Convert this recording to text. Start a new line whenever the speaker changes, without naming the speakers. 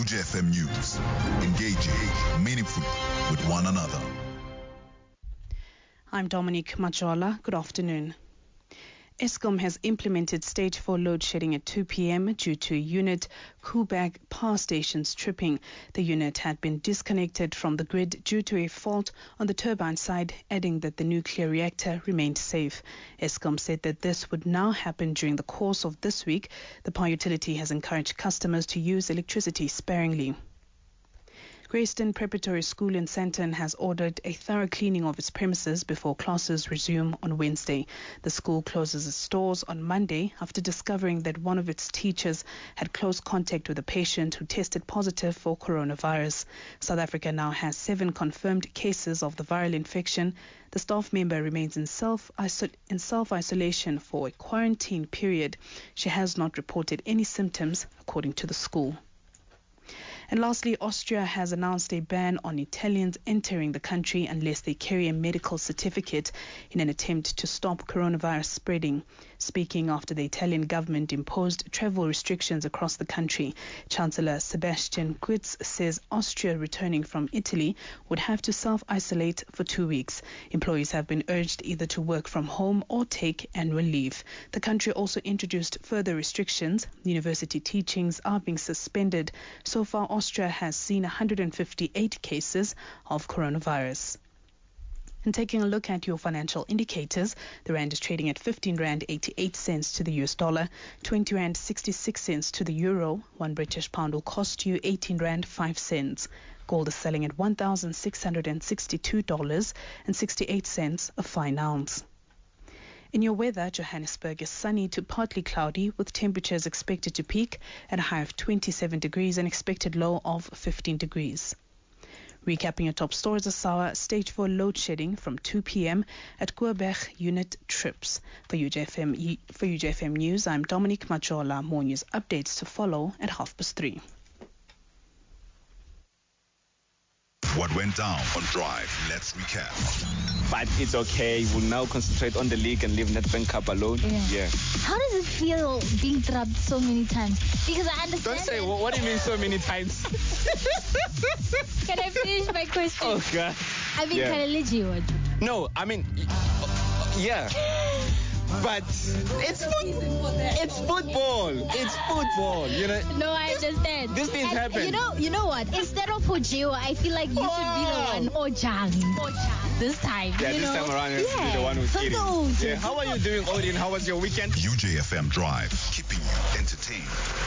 UJFM News. Engaging meaningfully with one another.
I'm Dominique Majola. Good afternoon. Eskom has implemented stage 4 load shedding at 2 p.m. due to a unit Koeberg power station's tripping. The unit had been disconnected from the grid due to a fault on the turbine side, adding that the nuclear reactor remained safe. Eskom said that this would now happen during the course of this week. The power utility has encouraged customers to use electricity sparingly. Greyston Preparatory School in Sandton has ordered a thorough cleaning of its premises before classes resume on Wednesday. The school closes its doors on Monday after discovering that one of its teachers had close contact with a patient who tested positive for coronavirus. South Africa now has 7 confirmed cases of the viral infection. The staff member remains in self-isolation for a quarantine period. She has not reported any symptoms, according to the school. And lastly, Austria has announced a ban on Italians entering the country unless they carry a medical certificate in an attempt to stop coronavirus spreading. Speaking after the Italian government imposed travel restrictions across the country, Chancellor Sebastian Kurz says Austria returning from Italy would have to self-isolate for 2 weeks. Employees have been urged either to work from home or take annual leave. The country also introduced further restrictions. University teachings are being suspended. So far, Austria has seen 158 cases of coronavirus. And taking a look at your financial indicators, the rand is trading at 15 rand 88 cents to the US dollar, 20 rand 66 cents to the euro. 1 British pound will cost you 18 rand 5 cents. Gold is selling at $1,662.68 a fine ounce. In your weather, Johannesburg is sunny to partly cloudy with temperatures expected to peak at a high of 27 degrees and expected low of 15 degrees. Recapping your top stories this hour, stage 4 load shedding from 2 p.m. at Koeberg unit trips. For UJFM News, I'm Dominique Majola. More news updates to follow at 3:30.
What went down on Drive? Let's recap.
But it's okay. We'll now concentrate on the league and leave Nedbank Cup alone.
Yeah. How does it feel being trapped so many times? Because I understand.
Don't say, what do you mean so many times?
Can I finish my question?
Oh, God.
I mean, kind of legit.
No, I mean, yeah. But it's football. It's football, you know.
No, I understand.
These things happen.
You know what? Instead of Pujio, I feel like you should be the one Ojang this time.
Yeah, this time around you should be the one who's eating.
Yeah.
How are you doing, Odin? How was your weekend?
UJFM Drive, keeping you entertained.